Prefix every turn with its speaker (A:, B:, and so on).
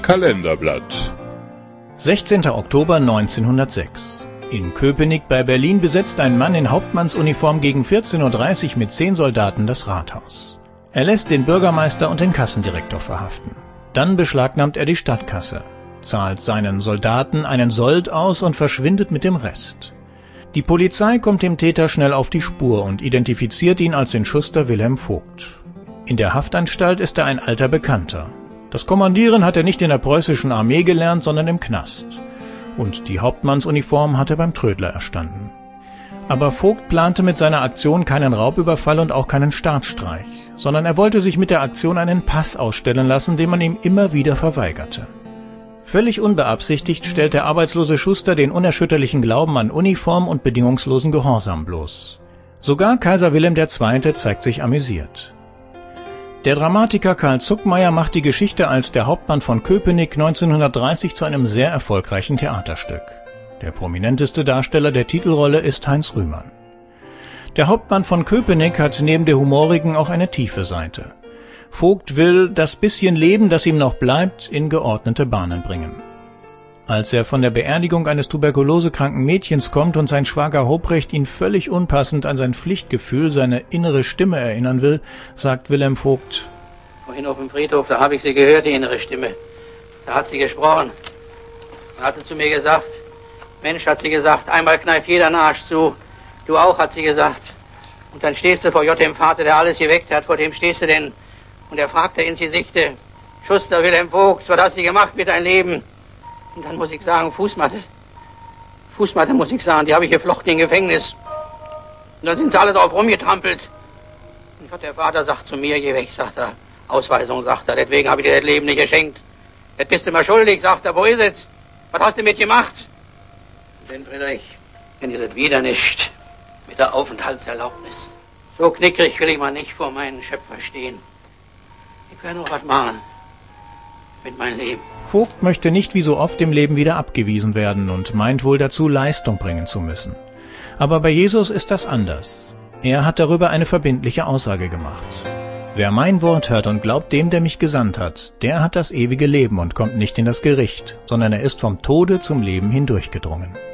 A: Kalenderblatt.
B: 16. Oktober 1906. In Köpenick bei Berlin besetzt ein Mann in Hauptmannsuniform gegen 14:30 Uhr mit 10 Soldaten das Rathaus. Er lässt den Bürgermeister und den Kassendirektor verhaften. Dann beschlagnahmt er die Stadtkasse, zahlt seinen Soldaten einen Sold aus und verschwindet mit dem Rest. Die Polizei kommt dem Täter schnell auf die Spur und identifiziert ihn als den Schuster Wilhelm Vogt. In der Haftanstalt ist er ein alter Bekannter. Das Kommandieren hat er nicht in der preußischen Armee gelernt, sondern im Knast. Und die Hauptmannsuniform hat er beim Trödler erstanden. Aber Vogt plante mit seiner Aktion keinen Raubüberfall und auch keinen Staatsstreich, sondern er wollte sich mit der Aktion einen Pass ausstellen lassen, den man ihm immer wieder verweigerte. Völlig unbeabsichtigt stellt der arbeitslose Schuster den unerschütterlichen Glauben an Uniform und bedingungslosen Gehorsam bloß. Sogar Kaiser Wilhelm II. Zeigt sich amüsiert. Der Dramatiker Karl Zuckmayer macht die Geschichte als der Hauptmann von Köpenick 1930 zu einem sehr erfolgreichen Theaterstück. Der prominenteste Darsteller der Titelrolle ist Heinz Rühmann. Der Hauptmann von Köpenick hat neben der humorigen auch eine tiefe Seite. Vogt will das bisschen Leben, das ihm noch bleibt, in geordnete Bahnen bringen. Als er von der Beerdigung eines tuberkulosekranken Mädchens kommt und sein Schwager Hobrecht ihn völlig unpassend an sein Pflichtgefühl, seine innere Stimme erinnern will, sagt Wilhelm Vogt:
C: Vorhin auf dem Friedhof, da habe ich sie gehört, die innere Stimme. Da hat sie gesprochen. Da hat sie zu mir gesagt, Mensch, hat sie gesagt, einmal kneift jeder einen Arsch zu. Du auch, hat sie gesagt. Und dann stehst du vor J.M. Vater, der alles geweckt hat, vor dem stehst du denn. Und er fragte ins Gesichte, Schuster Wilhelm Vogt, was hast du gemacht mit deinem Leben? Und dann muss ich sagen, Fußmatte. Fußmatte muss ich sagen, die habe ich geflochten im Gefängnis. Und dann sind sie alle drauf rumgetrampelt. Und Gott, der Vater sagt zu mir, geh weg, sagt er. Ausweisung, sagt er, deswegen habe ich dir das Leben nicht geschenkt. Jetzt bist du mal schuldig, sagt er, wo ist es? Was hast du mitgemacht? Denn Friedrich, denn ihr seid wieder nicht mit der Aufenthaltserlaubnis. So knickrig will ich mal nicht vor meinen Schöpfer stehen. Ich werde noch was machen mit meinem Leben.
B: Vogt möchte nicht wie so oft im Leben wieder abgewiesen werden und meint wohl dazu, Leistung bringen zu müssen. Aber bei Jesus ist das anders. Er hat darüber eine verbindliche Aussage gemacht. Wer mein Wort hört und glaubt dem, der mich gesandt hat, der hat das ewige Leben und kommt nicht in das Gericht, sondern er ist vom Tode zum Leben hindurchgedrungen.